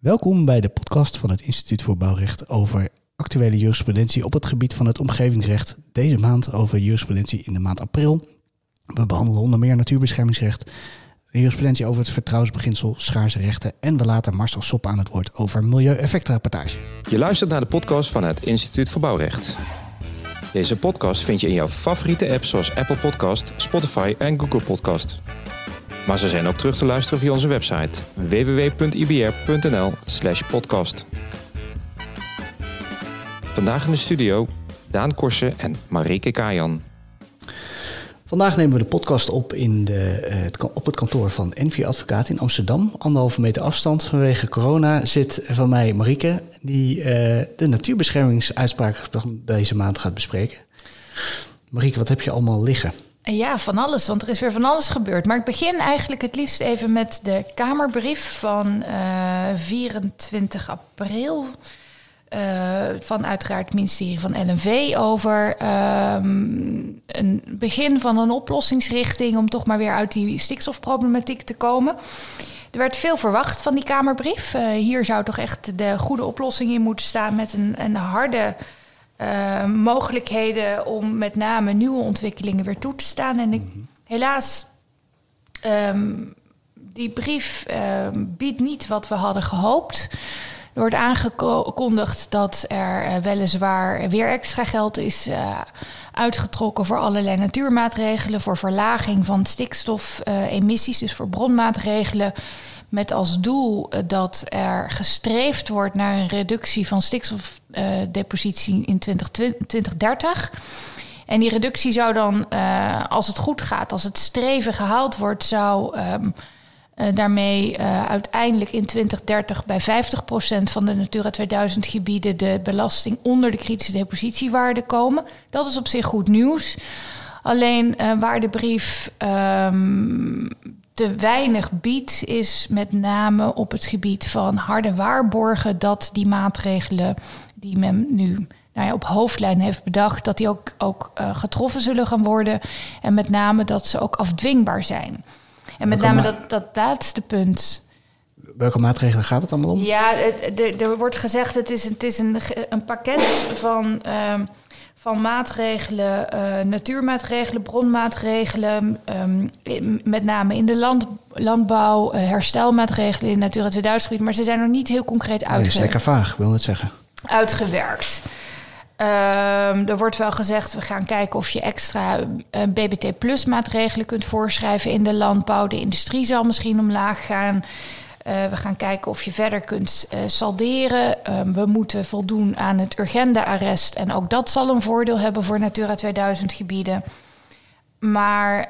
Welkom bij de podcast van het Instituut voor Bouwrecht over actuele jurisprudentie op het gebied van het omgevingsrecht. Deze maand over jurisprudentie in de maand april. We behandelen onder meer natuurbeschermingsrecht, jurisprudentie over het vertrouwensbeginsel, schaarse rechten en we laten Marcel Soppen aan het woord over milieueffectrapportage. Je luistert naar de podcast van het Instituut voor Bouwrecht. Deze podcast vind je in jouw favoriete apps zoals Apple Podcast, Spotify en Google Podcast. Maar ze zijn ook terug te luisteren via onze website www.ibr.nl/podcast. Vandaag in de studio Daan Korsen en Marieke Kajan. Vandaag nemen we de podcast op op het kantoor van Envie Advocaat in Amsterdam. 1,5 meter afstand vanwege corona zit van mij Marieke, die de natuurbeschermingsuitspraak van deze maand gaat bespreken. Marieke, wat heb je allemaal liggen? Ja, van alles, want er is weer van alles gebeurd. Maar ik begin eigenlijk het liefst even met de Kamerbrief van 24 april... van uiteraard het ministerie van LNV over een begin van een oplossingsrichting om toch maar weer uit die stikstofproblematiek te komen. Er werd veel verwacht van die Kamerbrief. Hier zou toch echt de goede oplossing in moeten staan met een harde mogelijkheden om met name nieuwe ontwikkelingen weer toe te staan. En helaas, die brief biedt niet wat we hadden gehoopt. Er wordt aangekondigd dat er weliswaar weer extra geld is uitgetrokken voor allerlei natuurmaatregelen, voor verlaging van stikstofemissies, dus voor bronmaatregelen, met als doel dat er gestreefd wordt naar een reductie van stikstofdepositie in 2030. En die reductie zou dan, als het goed gaat, als het streven gehaald wordt, zou daarmee uiteindelijk in 2030 bij 50% van de Natura 2000 gebieden de belasting onder de kritische depositiewaarde komen. Dat is op zich goed nieuws. Alleen waar de brief te weinig biedt, is met name op het gebied van harde waarborgen dat die maatregelen die men nu op hoofdlijn heeft bedacht, dat die ook getroffen zullen gaan worden. En met name dat ze ook afdwingbaar zijn. En met name dat laatste punt. Welke maatregelen gaat het allemaal om? Ja, er wordt gezegd het is een pakket van maatregelen, natuurmaatregelen, bronmaatregelen, met name in de landbouw, herstelmaatregelen in Natura 2000 gebied. Maar ze zijn nog niet heel concreet Dat is lekker vaag, ik wil het zeggen. Uitgewerkt. Er wordt wel gezegd, we gaan kijken of je extra BBT Plus maatregelen kunt voorschrijven in de landbouw. De industrie zal misschien omlaag gaan. We gaan kijken of je verder kunt salderen. We moeten voldoen aan het Urgenda-arrest. En ook dat zal een voordeel hebben voor Natura 2000 gebieden. Maar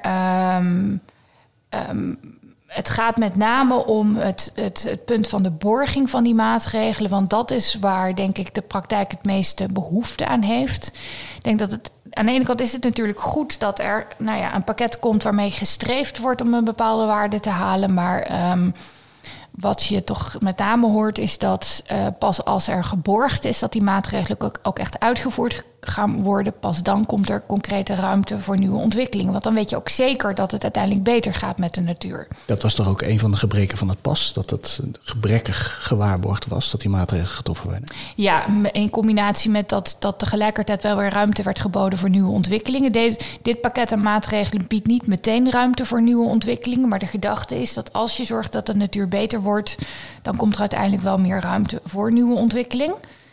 het gaat met name om het punt van de borging van die maatregelen. Want dat is waar, denk ik, de praktijk het meeste behoefte aan heeft. Ik denk dat het aan de ene kant is het natuurlijk goed dat er een pakket komt waarmee gestreefd wordt om een bepaalde waarde te halen. Maar wat je toch met name hoort is dat pas als er geborgd is dat die maatregelen ook echt uitgevoerd gaan worden, pas dan komt er concrete ruimte voor nieuwe ontwikkelingen. Want dan weet je ook zeker dat het uiteindelijk beter gaat met de natuur. Dat was toch ook een van de gebreken van het pas, dat het gebrekkig gewaarborgd was, dat die maatregelen getroffen werden? Ja, in combinatie met dat tegelijkertijd wel weer ruimte werd geboden voor nieuwe ontwikkelingen. Dit pakket aan maatregelen biedt niet meteen ruimte voor nieuwe ontwikkelingen, maar de gedachte is dat als je zorgt dat de natuur beter wordt, dan komt er uiteindelijk wel meer ruimte voor nieuwe ontwikkeling.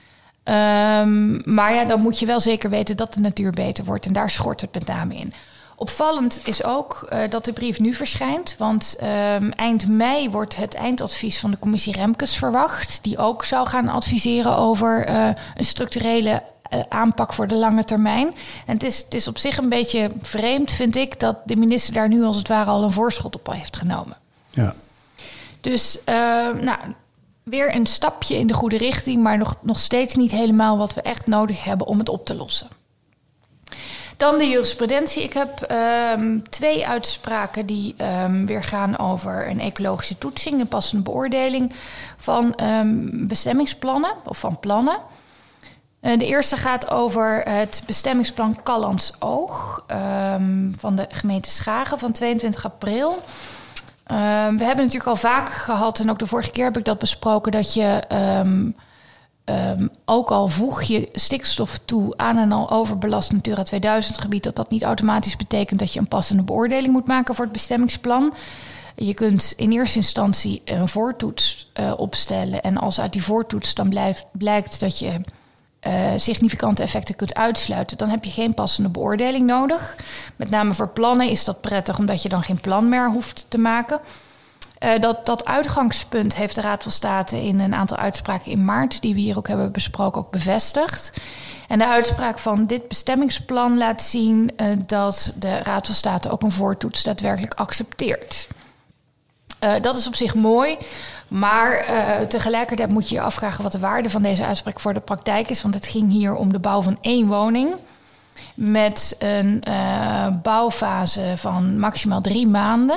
Maar dan moet je wel zeker weten dat de natuur beter wordt. En daar schort het met name in. Opvallend is ook dat de brief nu verschijnt. Want eind mei wordt het eindadvies van de commissie Remkes verwacht. Die ook zou gaan adviseren over een structurele aanpak voor de lange termijn. En het is op zich een beetje vreemd, vind ik, dat de minister daar nu als het ware al een voorschot op heeft genomen. Ja. Dus weer een stapje in de goede richting, maar nog steeds niet helemaal wat we echt nodig hebben om het op te lossen. Dan de jurisprudentie. Ik heb 2 uitspraken die weer gaan over een ecologische toetsing, een passende beoordeling van bestemmingsplannen of van plannen. De eerste gaat over het bestemmingsplan Callantsoog van de gemeente Schagen van 22 april. We hebben natuurlijk al vaak gehad, en ook de vorige keer heb ik dat besproken, dat je ook al voeg je stikstof toe aan een al overbelast Natura 2000 gebied, dat niet automatisch betekent dat je een passende beoordeling moet maken voor het bestemmingsplan. Je kunt in eerste instantie een voortoets opstellen. En als uit die voortoets dan blijkt dat je significante effecten kunt uitsluiten, dan heb je geen passende beoordeling nodig. Met name voor plannen is dat prettig, omdat je dan geen plan meer hoeft te maken. Dat uitgangspunt heeft de Raad van State in een aantal uitspraken in maart, die we hier ook hebben besproken, ook bevestigd. En de uitspraak van dit bestemmingsplan laat zien dat de Raad van State ook een voortoets daadwerkelijk accepteert. Dat is op zich mooi, maar tegelijkertijd moet je je afvragen wat de waarde van deze uitspraak voor de praktijk is. Want het ging hier om de bouw van 1 woning met een bouwfase van maximaal 3 maanden.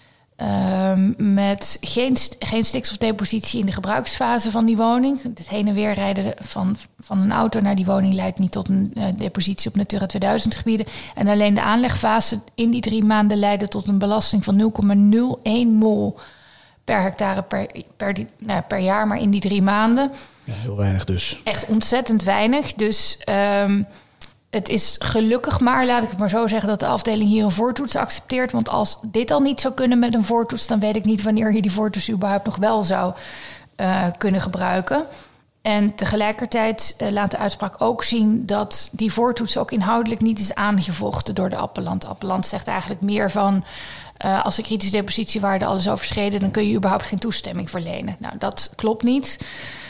Met geen stikstofdepositie in de gebruiksfase van die woning. Het heen en weer rijden van een auto naar die woning leidt niet tot een depositie op Natura 2000 gebieden. En alleen de aanlegfase in die 3 maanden leidde tot een belasting van 0,01 mol per hectare per jaar, maar in die 3 maanden. Ja, heel weinig dus. Echt ontzettend weinig. Dus het is gelukkig maar, laat ik het maar zo zeggen, dat de afdeling hier een voortoets accepteert. Want als dit al niet zou kunnen met een voortoets, dan weet ik niet wanneer je die voortoets überhaupt nog wel zou kunnen gebruiken. En tegelijkertijd laat de uitspraak ook zien dat die voortoets ook inhoudelijk niet is aangevochten door de appellant. De appellant zegt eigenlijk meer van, als de kritische depositiewaarde al is overschreden, dan kun je überhaupt geen toestemming verlenen. Nou, dat klopt niet.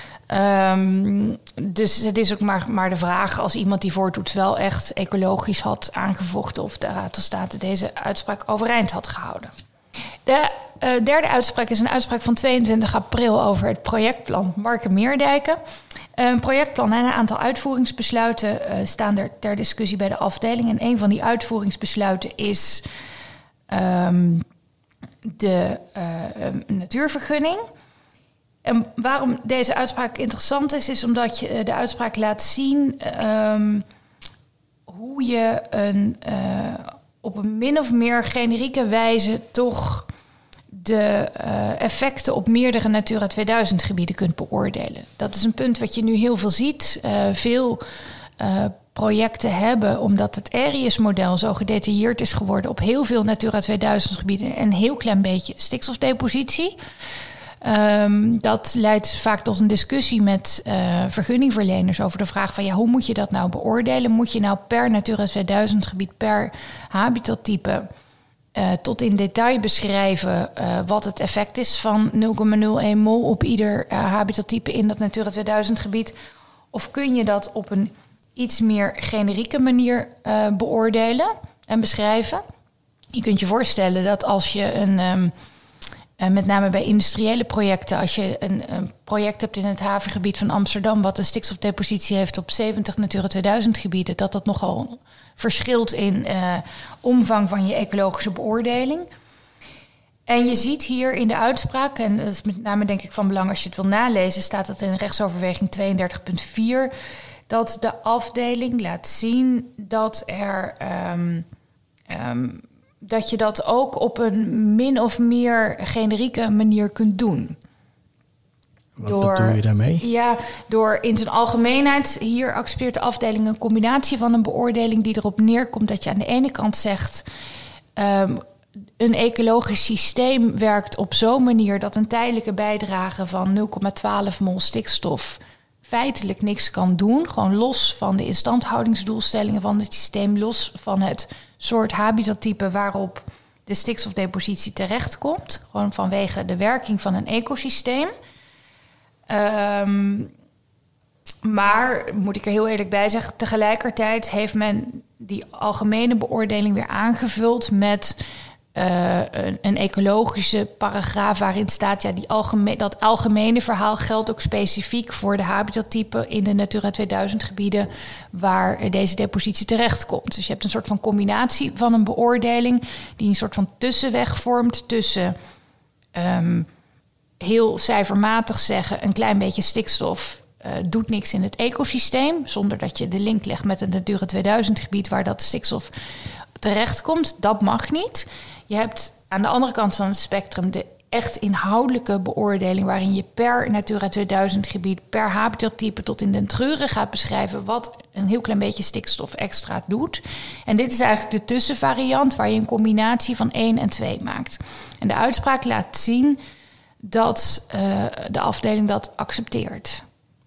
Dus het is ook maar de vraag, als iemand die voortoets wel echt ecologisch had aangevochten, of de Raad van State deze uitspraak overeind had gehouden. De derde uitspraak is een uitspraak van 22 april over het projectplan Marken-Meerdijken. Een projectplan en een aantal uitvoeringsbesluiten staan er ter discussie bij de afdeling. En een van die uitvoeringsbesluiten is de natuurvergunning. En waarom deze uitspraak interessant is omdat je de uitspraak laat zien hoe je op een min of meer generieke wijze toch de effecten op meerdere Natura 2000 gebieden kunt beoordelen. Dat is een punt wat je nu heel veel ziet. Veel projecten hebben, omdat het ARIES-model zo gedetailleerd is geworden op heel veel Natura 2000 gebieden, een heel klein beetje stikstofdepositie. Dat leidt vaak tot een discussie met vergunningverleners over de vraag van, ja, hoe moet je dat nou beoordelen? Moet je nou per Natura 2000 gebied, per habitattype tot in detail beschrijven wat het effect is van 0,01 mol op ieder habitattype in dat Natura 2000 gebied? Of kun je dat op een iets meer generieke manier beoordelen en beschrijven? Je kunt je voorstellen dat als je met name bij industriële projecten, als je een project hebt in het havengebied van Amsterdam, wat een stikstofdepositie heeft op 70 Natura 2000 gebieden, dat nogal verschilt in omvang van je ecologische beoordeling. En je ziet hier in de uitspraak, en dat is met name denk ik van belang als je het wil nalezen, staat dat in rechtsoverweging 32.4, dat de afdeling laat zien dat dat je dat ook op een min of meer generieke manier kunt doen. Wat bedoel je daarmee? Ja, door in zijn algemeenheid, hier accepteert de afdeling een combinatie van een beoordeling die erop neerkomt dat je aan de ene kant zegt, een ecologisch systeem werkt op zo'n manier dat een tijdelijke bijdrage van 0,12 mol stikstof feitelijk niks kan doen. Gewoon los van de instandhoudingsdoelstellingen van het systeem, los van het soort habitattype waarop de stikstofdepositie terechtkomt. Gewoon vanwege de werking van een ecosysteem. Maar, moet ik er heel eerlijk bij zeggen, tegelijkertijd heeft men die algemene beoordeling weer aangevuld met een ecologische paragraaf waarin staat, ja, dat algemene verhaal geldt ook specifiek voor de habitattypen in de Natura 2000 gebieden waar deze depositie terechtkomt. Dus je hebt een soort van combinatie van een beoordeling die een soort van tussenweg vormt tussen heel cijfermatig zeggen, een klein beetje stikstof doet niks in het ecosysteem, zonder dat je de link legt met het Natura 2000 gebied waar dat stikstof terechtkomt. Dat mag niet. Je hebt aan de andere kant van het spectrum de echt inhoudelijke beoordeling, waarin je per Natura 2000 gebied, per habitattype tot in den treuren gaat beschrijven wat een heel klein beetje stikstof extra doet. En dit is eigenlijk de tussenvariant waar je een combinatie van 1 en 2 maakt. En de uitspraak laat zien dat de afdeling dat accepteert.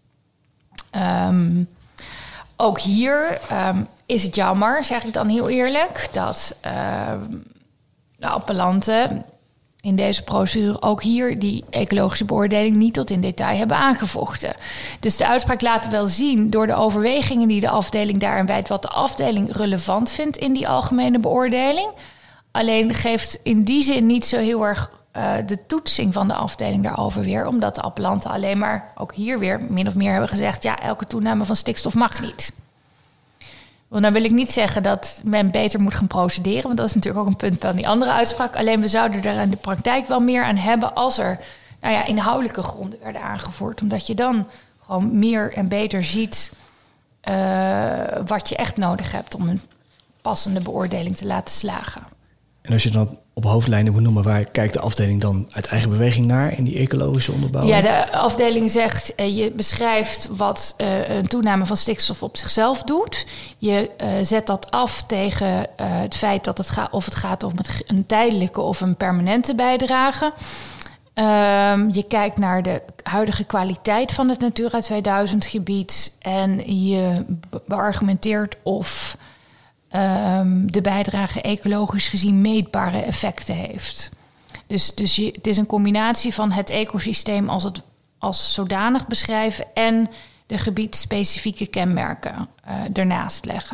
Ook hier is het jammer, zeg ik dan heel eerlijk, dat de appellanten in deze procedure ook hier die ecologische beoordeling niet tot in detail hebben aangevochten. Dus de uitspraak laat wel zien door de overwegingen die de afdeling daarin wijdt wat de afdeling relevant vindt in die algemene beoordeling. Alleen geeft in die zin niet zo heel erg de toetsing van de afdeling daarover weer, omdat de appellanten alleen maar ook hier weer min of meer hebben gezegd, ja, elke toename van stikstof mag niet. Want dan wil ik niet zeggen dat men beter moet gaan procederen, want dat is natuurlijk ook een punt van die andere uitspraak. Alleen we zouden er in de praktijk wel meer aan hebben als er inhoudelijke gronden werden aangevoerd. Omdat je dan gewoon meer en beter ziet wat je echt nodig hebt om een passende beoordeling te laten slagen. En als je dan op hoofdlijnen moet noemen, waar kijkt de afdeling dan uit eigen beweging naar in die ecologische onderbouwing? Ja, de afdeling zegt, je beschrijft wat een toename van stikstof op zichzelf doet. Je zet dat af tegen het feit dat het gaat om een tijdelijke of een permanente bijdrage. Je kijkt naar de huidige kwaliteit van het Natura 2000 gebied en je beargumenteert of de bijdrage ecologisch gezien meetbare effecten heeft. Dus het is een combinatie van het ecosysteem als zodanig beschrijven en de gebiedsspecifieke kenmerken ernaast leggen.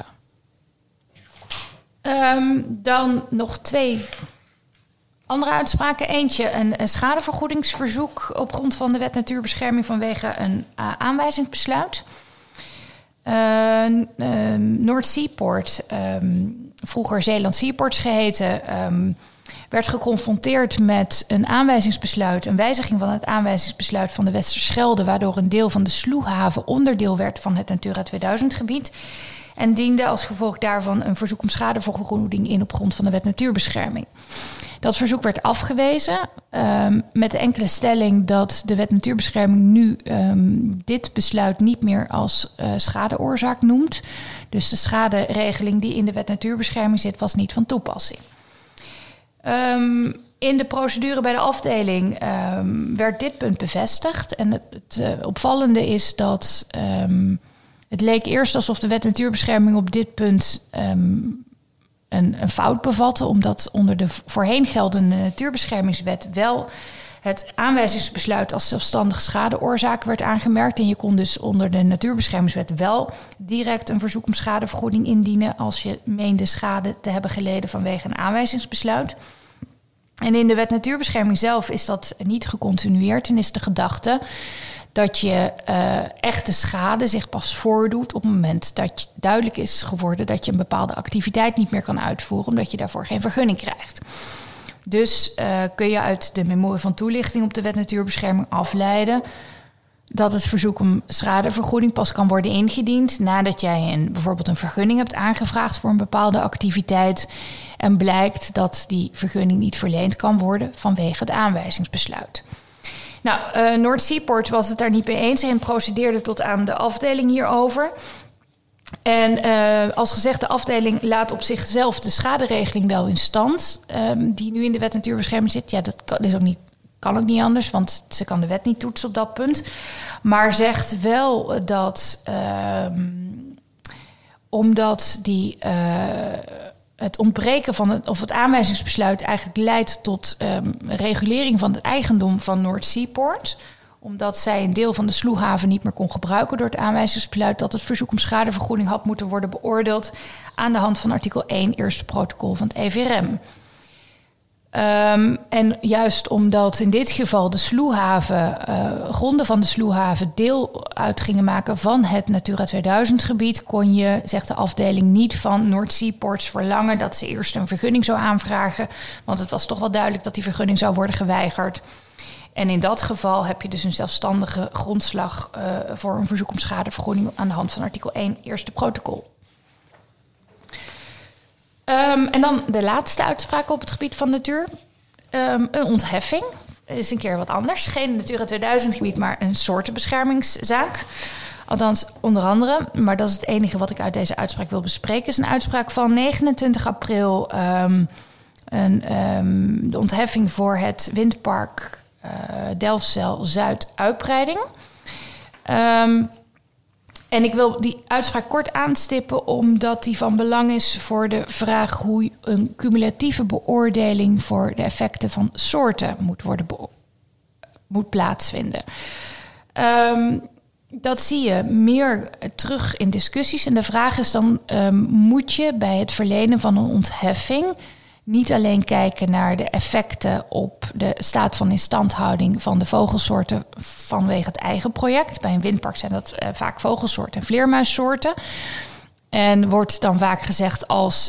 Dan nog 2 andere uitspraken. Eentje een schadevergoedingsverzoek op grond van de Wet Natuurbescherming vanwege een aanwijzingsbesluit. Noord Seaport, vroeger Zeeland Seaports geheten, werd geconfronteerd met een aanwijzingsbesluit, een wijziging van het aanwijzingsbesluit van de Westerschelde, waardoor een deel van de Sloehaven onderdeel werd van het Natura 2000 gebied. En diende als gevolg daarvan een verzoek om schadevergoeding in op grond van de Wet Natuurbescherming. Dat verzoek werd afgewezen met de enkele stelling dat de Wet Natuurbescherming nu dit besluit niet meer als schadeoorzaak noemt. Dus de schaderegeling die in de Wet Natuurbescherming zit was niet van toepassing. In de procedure bij de afdeling werd dit punt bevestigd. En het opvallende is dat het leek eerst alsof de Wet Natuurbescherming op dit punt een fout bevatte, omdat onder de voorheen geldende Natuurbeschermingswet wel het aanwijzingsbesluit als zelfstandig schadeoorzaak werd aangemerkt. En je kon dus onder de Natuurbeschermingswet wel direct een verzoek om schadevergoeding indienen als je meende schade te hebben geleden vanwege een aanwijzingsbesluit. En in de Wet Natuurbescherming zelf is dat niet gecontinueerd en is de gedachte dat je echte schade zich pas voordoet op het moment dat duidelijk is geworden dat je een bepaalde activiteit niet meer kan uitvoeren, omdat je daarvoor geen vergunning krijgt. Dus kun je uit de memorie van toelichting op de Wet Natuurbescherming afleiden dat het verzoek om schadevergoeding pas kan worden ingediend nadat jij bijvoorbeeld een vergunning hebt aangevraagd voor een bepaalde activiteit en blijkt dat die vergunning niet verleend kan worden vanwege het aanwijzingsbesluit. Nou, Noord Seaport was het daar niet mee eens en procedeerde tot aan de afdeling hierover. En als gezegd, de afdeling laat op zichzelf de schaderegeling wel in stand, die nu in de Wet Natuurbescherming zit. Ja, dat kan ook niet anders, want ze kan de wet niet toetsen op dat punt. Maar zegt wel dat omdat het ontbreken van het aanwijzingsbesluit eigenlijk leidt tot regulering van het eigendom van Noord Seaport, omdat zij een deel van de Sloehaven niet meer kon gebruiken door het aanwijzingsbesluit, dat het verzoek om schadevergoeding had moeten worden beoordeeld aan de hand van artikel 1 eerste protocol van het EVRM. En juist omdat in dit geval de Sloehaven, gronden van de Sloehaven deel uit gingen maken van het Natura 2000 gebied, kon je, zegt de afdeling, niet van Noord Seaports verlangen dat ze eerst een vergunning zou aanvragen, want het was toch wel duidelijk dat die vergunning zou worden geweigerd. En in dat geval heb je dus een zelfstandige grondslag voor een verzoek om schadevergoeding aan de hand van artikel 1 eerste protocol. En dan de laatste uitspraak op het gebied van natuur. een ontheffing. Dat is een keer wat anders. Geen Natura 2000 gebied, maar een soortenbeschermingszaak. Althans, onder andere. Maar dat is het enige wat ik uit deze uitspraak wil bespreken. Het is een uitspraak van 29 april. De ontheffing voor het windpark Delfzijl-Zuid-uitbreiding. En ik wil die uitspraak kort aanstippen, omdat die van belang is voor de vraag hoe een cumulatieve beoordeling voor de effecten van soorten moet plaatsvinden. Dat zie je meer terug in discussies. En de vraag is dan, moet je bij het verlenen van een ontheffing niet alleen kijken naar de effecten op de staat van instandhouding van de vogelsoorten vanwege het eigen project. Bij een windpark zijn dat vaak vogelsoorten en vleermuissoorten. En wordt dan vaak gezegd als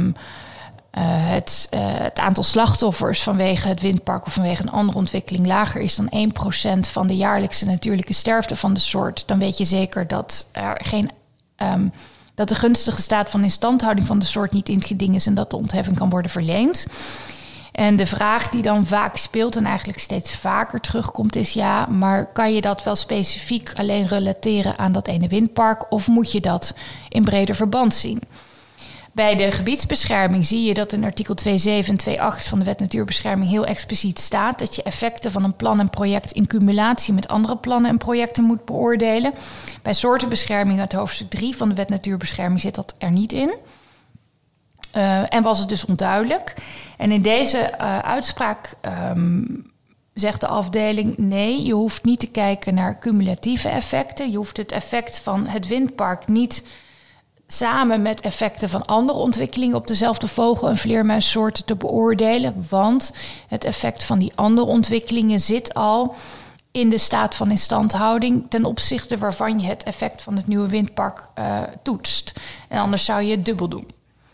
het aantal slachtoffers vanwege het windpark of vanwege een andere ontwikkeling lager is dan 1% van de jaarlijkse natuurlijke sterfte van de soort, dan weet je zeker dat dat de gunstige staat van instandhouding van de soort niet in het geding is en dat de ontheffing kan worden verleend. En de vraag die dan vaak speelt en eigenlijk steeds vaker terugkomt is, ja, maar kan je dat wel specifiek alleen relateren aan dat ene windpark of moet je dat in breder verband zien? Bij de gebiedsbescherming zie je dat in artikel 2.7 en 2.8 van de Wet Natuurbescherming heel expliciet staat dat je effecten van een plan en project in cumulatie met andere plannen en projecten moet beoordelen. Bij soortenbescherming uit hoofdstuk 3 van de Wet Natuurbescherming zit dat er niet in. En was het dus onduidelijk. En in deze uitspraak zegt de afdeling, nee, je hoeft niet te kijken naar cumulatieve effecten. Je hoeft het effect van het windpark niet samen met effecten van andere ontwikkelingen op dezelfde vogel- en vleermuissoorten te beoordelen. Want het effect van die andere ontwikkelingen zit al in de staat van instandhouding ten opzichte waarvan je het effect van het nieuwe windpark toetst. En anders zou je het dubbel doen.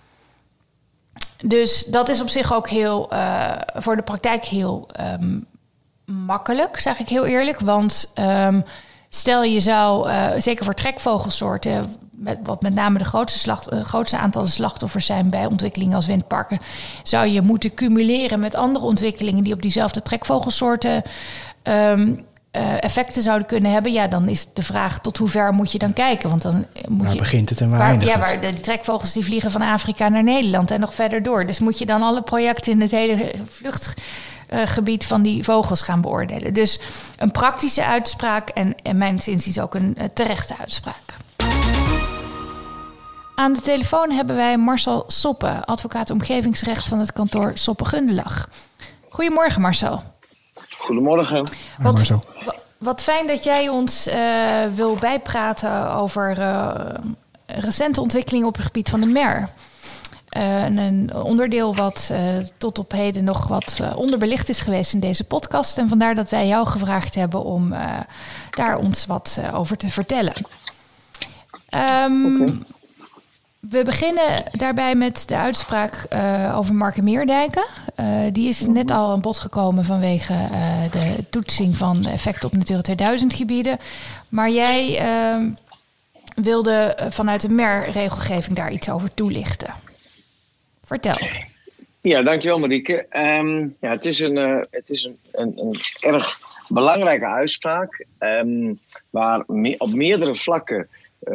Dus dat is op zich ook heel voor de praktijk heel makkelijk, zeg ik heel eerlijk. Want stel je zou, zeker voor trekvogelsoorten, wat met name de grootste aantallen slachtoffers zijn bij ontwikkelingen als windparken, zou je moeten cumuleren met andere ontwikkelingen die op diezelfde trekvogelsoorten effecten zouden kunnen hebben. Ja, dan is de vraag tot hoe ver moet je dan kijken? Want dan moet je, begint het en waar eindigt het? Ja, de trekvogels die vliegen van Afrika naar Nederland en nog verder door. Dus moet je dan alle projecten in het hele vluchtgebied van die vogels gaan beoordelen. Dus een praktische uitspraak en mijns inziens ook een terechte uitspraak. Aan de telefoon hebben wij Marcel Soppe, advocaat omgevingsrecht van het kantoor Soppe-Gundelach. Goedemorgen, Marcel. Goedemorgen. Wat fijn dat jij ons wil bijpraten over recente ontwikkelingen op het gebied van de MER. Een onderdeel wat tot op heden nog wat onderbelicht is geweest in deze podcast. En vandaar dat wij jou gevraagd hebben om daar ons wat over te vertellen. Okay. We beginnen daarbij met de uitspraak over Marken-Meerdijken. Die is net al aan bod gekomen vanwege de toetsing van effecten op Natura 2000 gebieden. Maar jij wilde vanuit de MER-regelgeving daar iets over toelichten. Vertel. Ja, dankjewel Marieke. Het is een erg belangrijke uitspraak waar op meerdere vlakken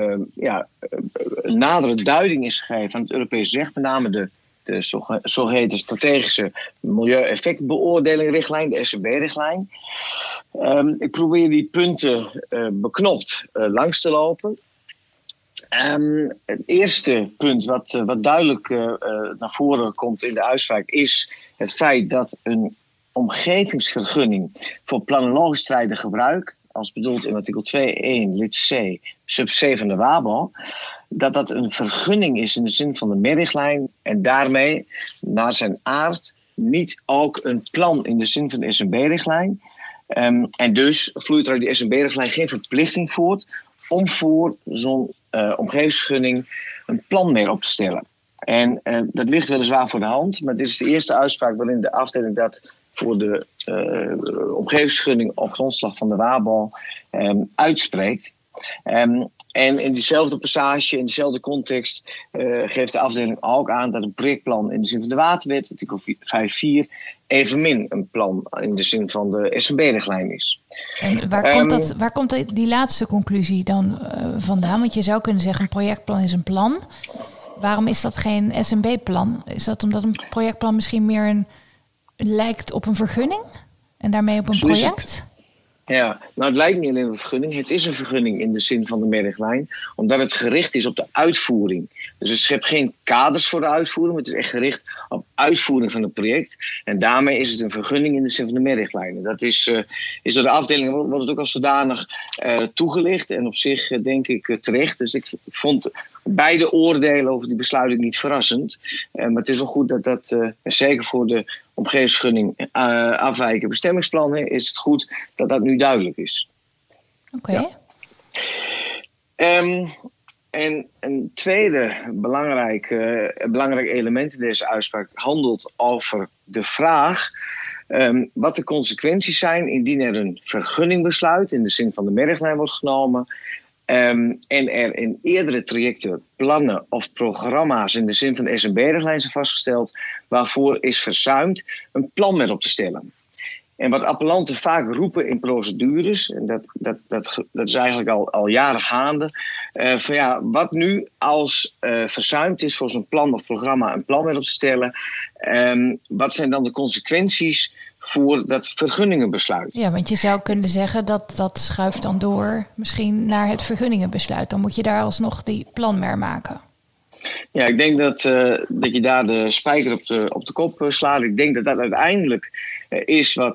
nadere duiding is gegeven aan het Europese recht, met name de zogeheten strategische milieueffectbeoordelingrichtlijn, de SMB-richtlijn. Ik probeer die punten beknopt langs te lopen. Het eerste punt wat duidelijk naar voren komt in de uitspraak is het feit dat een omgevingsvergunning voor planologisch strijdig gebruik, als bedoeld in artikel 2.1 lid C, sub C van de WABO, dat een vergunning is in de zin van de MER-richtlijn en daarmee naar zijn aard niet ook een plan in de zin van de SMB-richtlijn. En dus vloeit er uit die SMB-richtlijn geen verplichting voort om voor zo'n omgevingsvergunning een plan meer op te stellen. En dat ligt weliswaar voor de hand, maar dit is de eerste uitspraak waarin de afdeling dat voor de omgevingsvergunning op grondslag van de WABO uitspreekt. En in diezelfde passage, in dezelfde context, geeft de afdeling ook aan dat een projectplan in de zin van de waterwet, artikel 5.4, evenmin een plan in de zin van de SNB-richtlijn is. En waar komt die laatste conclusie dan vandaan? Want je zou kunnen zeggen, een projectplan is een plan. Waarom is dat geen SNB-plan? Is dat omdat een projectplan misschien meer lijkt op een vergunning? En daarmee op een project? Ja, nou het lijkt niet alleen op een vergunning. Het is een vergunning in de zin van de merklijn. Omdat het gericht is op de uitvoering. Dus het schept geen kaders voor de uitvoering. Maar het is echt gericht op uitvoering van het project. En daarmee is het een vergunning in de zin van de merklijnen. Dat is door de afdeling, wordt het ook als zodanig toegelicht. En op zich denk ik terecht. Dus ik vond beide oordelen over die besluiting niet verrassend. Maar het is wel goed dat zeker voor de omgevingsvergunning afwijken bestemmingsplannen is het goed dat dat nu duidelijk is. Oké. Ja. En een tweede belangrijk element in deze uitspraak handelt over de vraag wat de consequenties zijn indien er een vergunningbesluit in de zin van de merklijn wordt genomen en er in eerdere trajecten plannen of programma's in de zin van de SNB-richtlijn zijn vastgesteld waarvoor is verzuimd een plan met op te stellen. En wat appellanten vaak roepen in procedures, en dat is eigenlijk al jaren gaande, van ja, wat nu als verzuimd is voor zo'n plan of programma een plan met op te stellen, wat zijn dan de consequenties voor dat vergunningenbesluit? Ja, want je zou kunnen zeggen dat schuift dan door misschien naar het vergunningenbesluit. Dan moet je daar alsnog die plan mee maken. Ja, ik denk dat je daar de spijker op de kop slaat. Ik denk dat uiteindelijk is wat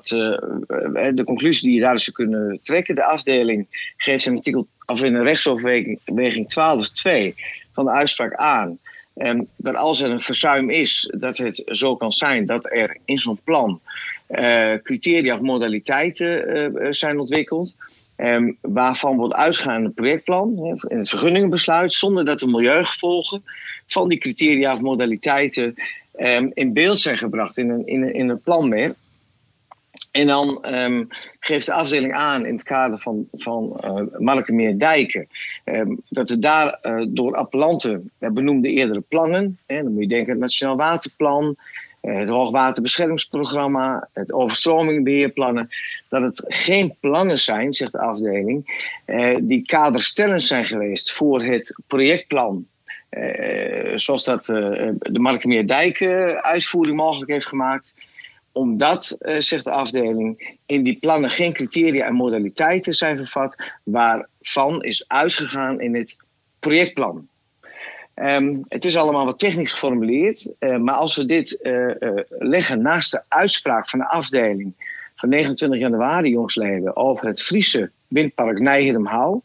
de conclusie die je daar zou kunnen trekken. De afdeling geeft in een rechtsoverweging 12.2 van de uitspraak aan dat als er een verzuim is, dat het zo kan zijn dat er in zo'n plan criteria of modaliteiten zijn ontwikkeld. Waarvan wordt uitgegaan in het projectplan, in het vergunningenbesluit, zonder dat de milieugevolgen van die criteria of modaliteiten in beeld zijn gebracht in een plan meer. En dan geeft de afdeling aan in het kader van Markenmeer-Dijken dat er daar door appellanten benoemde eerdere plannen, dan moet je denken aan het Nationaal Waterplan, het Hoogwaterbeschermingsprogramma, het overstromingenbeheerplannen, dat het geen plannen zijn, zegt de afdeling, die kaderstellend zijn geweest voor het projectplan. Zoals dat de Markenmeer-Dijken uitvoering mogelijk heeft gemaakt. Omdat, zegt de afdeling, in die plannen geen criteria en modaliteiten zijn vervat waarvan is uitgegaan in het projectplan. Het is allemaal wat technisch geformuleerd, maar als we dit leggen naast de uitspraak van de afdeling van 29 januari jongstleden over het Friese windpark Nijheerum-Houw,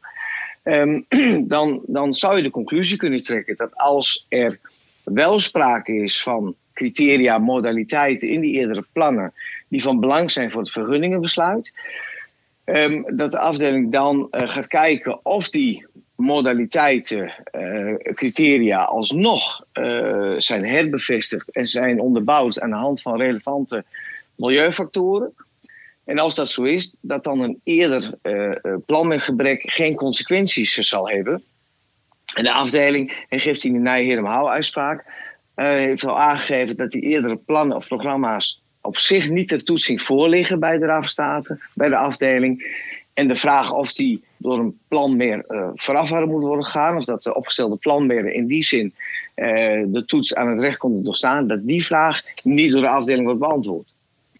dan zou je de conclusie kunnen trekken dat als er wel sprake is van criteria, modaliteiten in die eerdere plannen die van belang zijn voor het vergunningenbesluit, dat de afdeling dan gaat kijken of die modaliteiten, criteria alsnog zijn herbevestigd en zijn onderbouwd aan de hand van relevante milieufactoren. En als dat zo is, dat dan een eerder plan met gebrek geen consequenties zal hebben. En de afdeling, en geeft in de Nijheerum-Houw-uitspraak, heeft al aangegeven dat die eerdere plannen of programma's op zich niet ter toetsing voorliggen bij de Raad van State, bij de afdeling. En de vraag of die door een plan meer vooraf hadden moeten worden gegaan, of dat de opgestelde planmeren in die zin de toets aan het recht konden doorstaan, dat die vraag niet door de afdeling wordt beantwoord.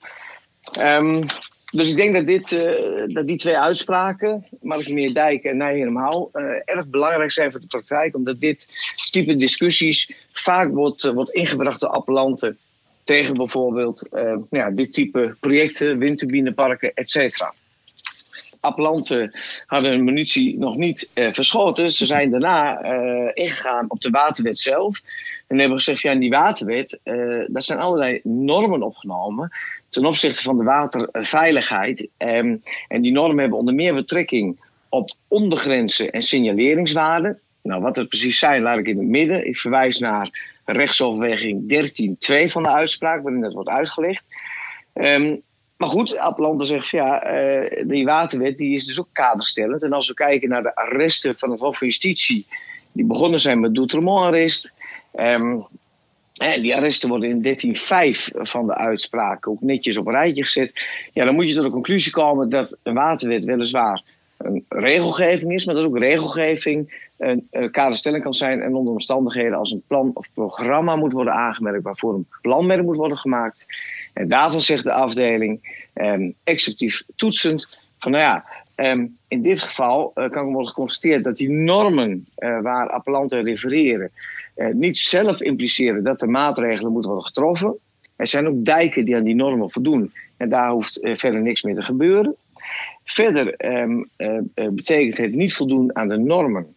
Dus ik denk dat die twee uitspraken, Markenmeer-Dijken en Nijheerum-Houw, erg belangrijk zijn voor de praktijk, omdat dit type discussies vaak wordt ingebracht door appellanten tegen bijvoorbeeld dit type projecten, windturbineparken, etc. Appellanten hadden hun munitie nog niet verschoten. Ze zijn daarna ingegaan op de waterwet zelf. En hebben gezegd, ja, in die waterwet, daar zijn allerlei normen opgenomen ten opzichte van de waterveiligheid. En die normen hebben onder meer betrekking op ondergrenzen en signaleringswaarden. Nou, wat er precies zijn, laat ik in het midden. Ik verwijs naar rechtsoverweging 13.2 van de uitspraak, waarin dat wordt uitgelegd. Maar goed, Appelante zegt van die waterwet die is dus ook kaderstellend. En als we kijken naar de arresten van het Hof van Justitie, die begonnen zijn met Doutremont-arrest. Die arresten worden in 1305 van de uitspraak ook netjes op een rijtje gezet. Ja, dan moet je tot de conclusie komen dat een waterwet weliswaar een regelgeving is, maar dat ook regelgeving een kaderstelling kan zijn en onder omstandigheden als een plan of programma moet worden aangemerkt, waarvoor een planmerk moet worden gemaakt. En daarvan zegt de afdeling, exceptief toetsend, van in dit geval kan worden geconstateerd dat die normen waar appellanten refereren niet zelf impliceren dat de maatregelen moeten worden getroffen. Er zijn ook dijken die aan die normen voldoen en daar hoeft verder niks meer te gebeuren. Verder betekent het niet voldoen aan de normen.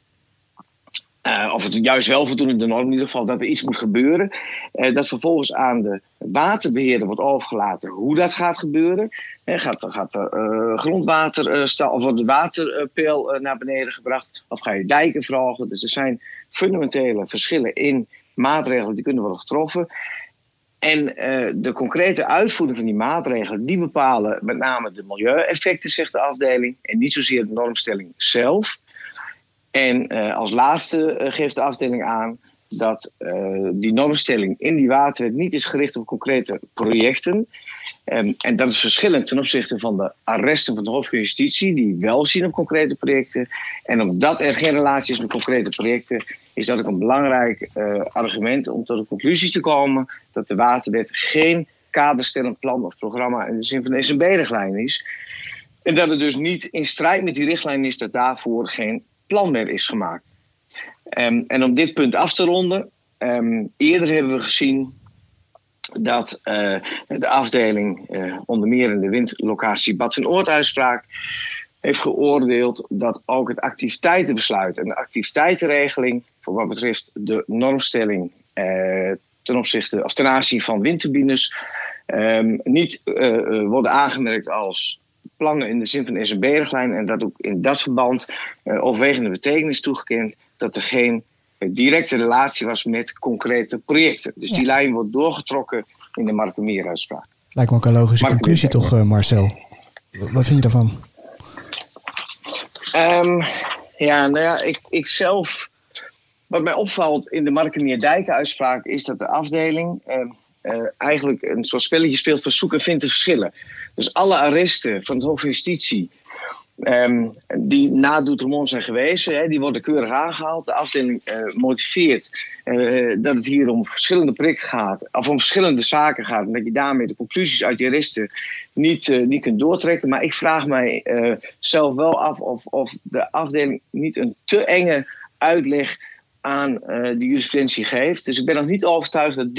Of het juist wel voldoen aan de normen, in ieder geval dat er iets moet gebeuren. Dat vervolgens aan de waterbeheerder wordt overgelaten hoe dat gaat gebeuren. Gaat de grondwater of wordt de waterpeil naar beneden gebracht? Of ga je dijken verhogen? Dus er zijn fundamentele verschillen in maatregelen die kunnen worden getroffen. En de concrete uitvoering van die maatregelen, die bepalen met name de milieueffecten, zegt de afdeling, en niet zozeer de normstelling zelf. En als laatste geeft de afdeling aan dat die normstelling in die waterwet niet is gericht op concrete projecten. En dat is verschillend ten opzichte van de arresten van de Hof van Justitie, die wel zien op concrete projecten. En omdat er geen relatie is met concrete projecten, is dat ook een belangrijk argument om tot de conclusie te komen dat de waterwet geen kaderstellend plan of programma in de zin van de SNB-richtlijn is. En dat het dus niet in strijd met die richtlijn is dat daarvoor geen plan meer is gemaakt. En om dit punt af te ronden, eerder hebben we gezien dat de afdeling onder meer in de windlocatie Bad en Oort-uitspraak heeft geoordeeld dat ook het activiteitenbesluit en de activiteitenregeling voor wat betreft de normstelling ten aanzien van windturbines niet worden aangemerkt als plannen in de zin van de SNB-richtlijn en dat ook in dat verband overwegende betekenis toegekend dat er geen directe relatie was met concrete projecten. Dus die lijn wordt doorgetrokken in de Markenmeer-uitspraak. Lijkt me ook een logische conclusie toch, Marcel? Wat vind je daarvan? Ik zelf, wat mij opvalt in de Markenmeer-Dijken-uitspraak is dat de afdeling eigenlijk een soort spelletje speelt van zoek en vind de verschillen. Dus alle arresten van het Hof van Justitie die na Doutremont zijn geweest, die worden keurig aangehaald. De afdeling motiveert dat het hier om verschillende projecten gaat, of om verschillende zaken gaat, en dat je daarmee de conclusies uit die arresten niet kunt doortrekken. Maar ik vraag mij zelf wel af of de afdeling niet een te enge uitleg aan de jurisprudentie geeft. Dus ik ben nog niet overtuigd dat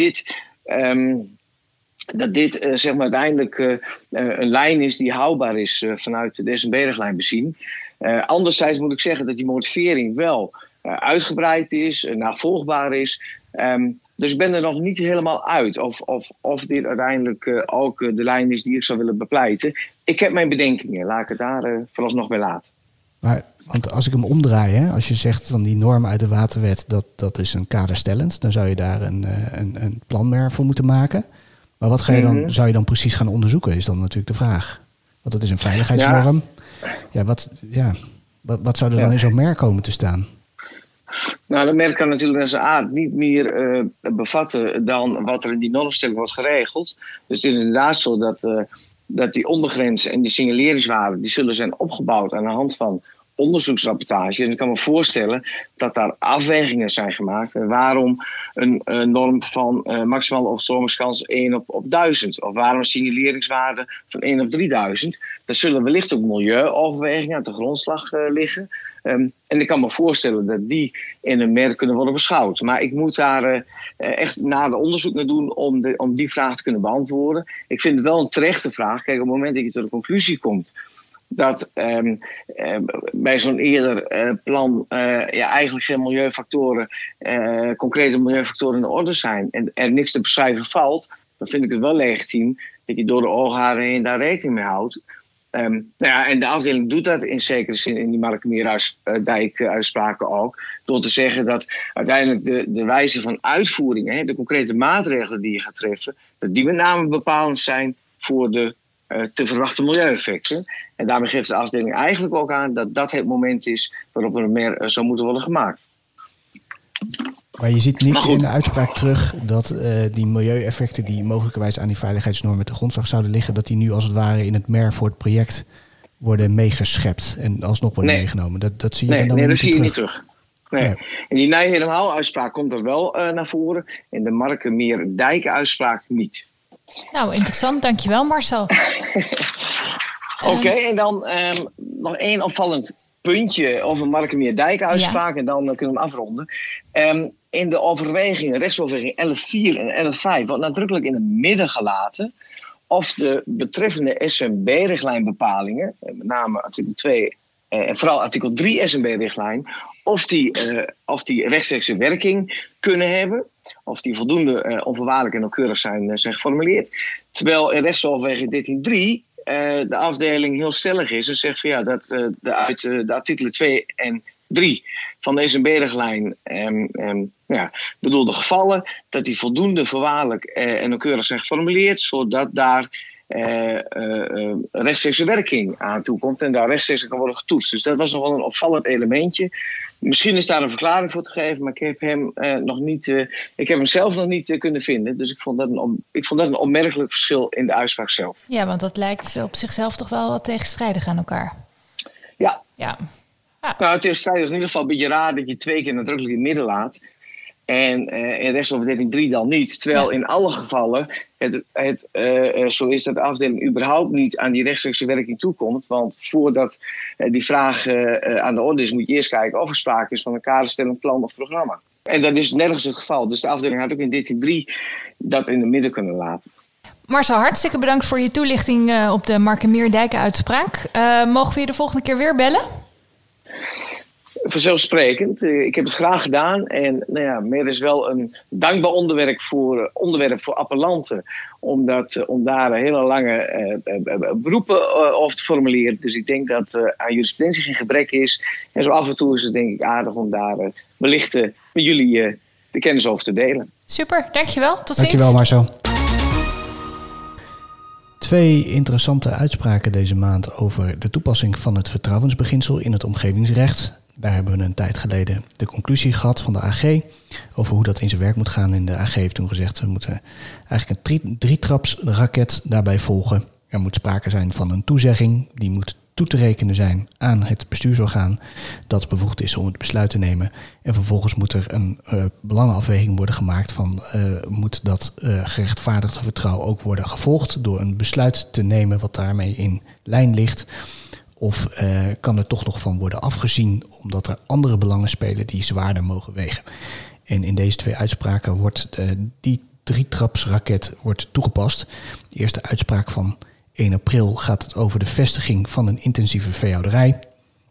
dit zeg maar uiteindelijk een lijn is die houdbaar is vanuit de SNB-richtlijn bezien. Anderzijds moet ik zeggen dat die motivering wel uitgebreid is, navolgbaar is. Dus ik ben er nog niet helemaal uit of dit uiteindelijk ook de lijn is die ik zou willen bepleiten. Ik heb mijn bedenkingen, laat ik het daar vooralsnog bij laten. Maar, want als ik hem omdraai, als je zegt van die norm uit de waterwet, dat is een kaderstellend, dan zou je daar een planmer voor moeten maken. Maar wat zou je dan precies gaan onderzoeken, is dan natuurlijk de vraag. Want dat is een veiligheidsnorm. Wat zou er dan in zo'n merk komen te staan? Nou, dat merk kan natuurlijk in zijn aard niet meer bevatten dan wat er in die normstelling wordt geregeld. Dus het is inderdaad zo dat die ondergrenzen en die signaleringswaarden die zullen zijn opgebouwd aan de hand van onderzoeksrapportage. En ik kan me voorstellen dat daar afwegingen zijn gemaakt. En waarom een norm van maximale overstromingskans 1 op 1000? Of waarom een signaleringswaarde van 1 op 3000? Daar zullen wellicht ook milieuoverwegingen aan de grondslag liggen. En ik kan me voorstellen dat die in een merk kunnen worden beschouwd. Maar ik moet daar echt nader onderzoek naar doen om die vraag te kunnen beantwoorden. Ik vind het wel een terechte vraag. Kijk, op het moment dat je tot de conclusie komt dat bij zo'n eerder plan eigenlijk geen milieufactoren, concrete milieufactoren in de orde zijn en er niks te beschrijven valt, dan vind ik het wel legitiem dat je door de oogharen heen daar rekening mee houdt. En de afdeling doet dat in zekere zin in die Markenmeer-Dijk-uitspraken ook, door te zeggen dat uiteindelijk de wijze van uitvoering, de concrete maatregelen die je gaat treffen, dat die met name bepalend zijn voor de te verwachten milieueffecten. En daarmee geeft de afdeling eigenlijk ook aan dat dat het moment is waarop er meer zou moeten worden gemaakt. Maar je ziet niet in de uitspraak terug dat die milieueffecten die mogelijkerwijs aan die veiligheidsnormen te grondslag zouden liggen, dat die nu als het ware in het MER voor het project worden meegeschept en alsnog worden meegenomen. Dat zie je dan dat zie je niet terug. Nee. En die Nijheerenhouw-uitspraak komt er wel naar voren. En de Markermeer-Dijk-uitspraak niet. Nou, interessant. Dankjewel, Marcel. Oké, en dan nog één opvallend puntje over Markermeer-Dijk-uitspraak. Ja. En dan kunnen we hem afronden. In de overwegingen, rechtsoverweging 11.4 en 11.5 wordt nadrukkelijk in het midden gelaten of de betreffende SMB-richtlijnbepalingen, met name artikel 2 en vooral artikel 3 SMB-richtlijn, of die rechtstreekse werking kunnen hebben, of die voldoende onvoorwaardelijk en nauwkeurig zijn geformuleerd. Terwijl in rechtsoverweging 13.3 de afdeling heel stellig is en zegt van dat uit de artikelen 2 en 3 van de SMB-richtlijn bedoelde gevallen, dat die voldoende voorwaardelijk en nauwkeurig zijn geformuleerd, zodat daar rechtstreekse werking aan toekomt en daar rechtstreeks kan worden getoetst. Dus dat was nog wel een opvallend elementje. Misschien is daar een verklaring voor te geven, maar ik heb hem ik heb hem zelf nog niet kunnen vinden. Dus ik vond dat een opmerkelijk verschil in de uitspraak zelf. Ja, want dat lijkt op zichzelf toch wel wat tegenstrijdig aan elkaar. Ja. Ah. Nou, tegenstrijdig is in ieder geval een beetje raar dat je 2 keer nadrukkelijk in het midden laat. En in rechtsoverweging 13.3 dan niet. Terwijl in alle gevallen het zo is dat de afdeling überhaupt niet aan die rechtstreekse werking toekomt. Want voordat die vraag aan de orde is, moet je eerst kijken of er sprake is van een kaderstellend plan of programma. En dat is nergens het geval. Dus de afdeling had ook in 13.3 dat in het midden kunnen laten. Marcel, hartstikke bedankt voor je toelichting op de Markermeer-Dijk-uitspraak. Mogen we je de volgende keer weer bellen? Vanzelfsprekend. Ik heb het graag gedaan. En meer is wel een dankbaar onderwerp voor appellanten. Om daar hele lange beroepen over te formuleren. Dus ik denk dat aan jurisprudentie geen gebrek is. En zo af en toe is het denk ik aardig om daar wellicht met jullie de kennis over te delen. Super, dankjewel. Tot ziens. Dankjewel Marcel. 2 interessante uitspraken deze maand over de toepassing van het vertrouwensbeginsel in het omgevingsrecht. Daar hebben we een tijd geleden de conclusie gehad van de AG over hoe dat in zijn werk moet gaan. En de AG heeft toen gezegd, we moeten eigenlijk een 3-trapsraket daarbij volgen. Er moet sprake zijn van een toezegging, die moet toe te rekenen zijn aan het bestuursorgaan dat bevoegd is om het besluit te nemen. En vervolgens moet er een belangenafweging worden gemaakt van moet dat gerechtvaardigde vertrouwen ook worden gevolgd door een besluit te nemen wat daarmee in lijn ligt. Of kan er toch nog van worden afgezien omdat er andere belangen spelen die zwaarder mogen wegen. En in deze 2 uitspraken wordt die 3-trapsraket toegepast. De eerste uitspraak van 1 april gaat het over de vestiging van een intensieve veehouderij.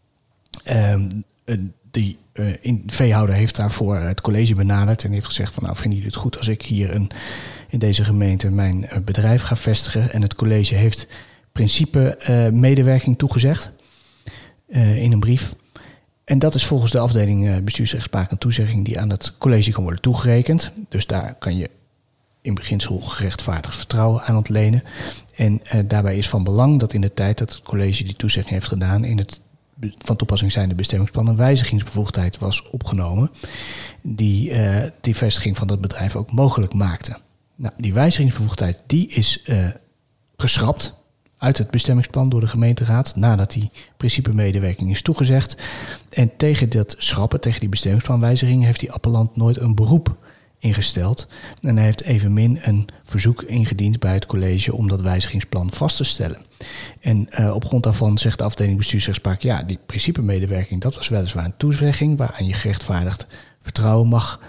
De veehouder heeft daarvoor het college benaderd en heeft gezegd van vinden jullie het goed als ik hier in deze gemeente mijn bedrijf ga vestigen. En het college heeft principe medewerking toegezegd in een brief. En dat is volgens de afdeling bestuursrechtspraak een toezegging die aan het college kan worden toegerekend. Dus daar kan je in beginsel gerechtvaardigd vertrouwen aan ontlenen. En daarbij is van belang dat in de tijd dat het college die toezegging heeft gedaan in het van toepassing zijnde bestemmingsplan een wijzigingsbevoegdheid was opgenomen die die vestiging van dat bedrijf ook mogelijk maakte. Nou, die wijzigingsbevoegdheid die is geschrapt uit het bestemmingsplan door de gemeenteraad nadat die principe medewerking is toegezegd. En tegen dat schrappen, tegen die bestemmingsplanwijziging heeft die appellant nooit een beroep ingesteld. En hij heeft evenmin een verzoek ingediend bij het college om dat wijzigingsplan vast te stellen. En op grond daarvan zegt de afdeling bestuursrechtspraak, die principe medewerking, dat was weliswaar een toezegging waaraan je gerechtvaardigd vertrouwen mag